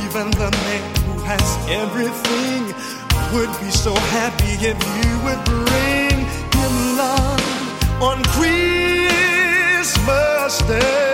even the man who has everything would be so happy if you would bring him love on Christmas Day.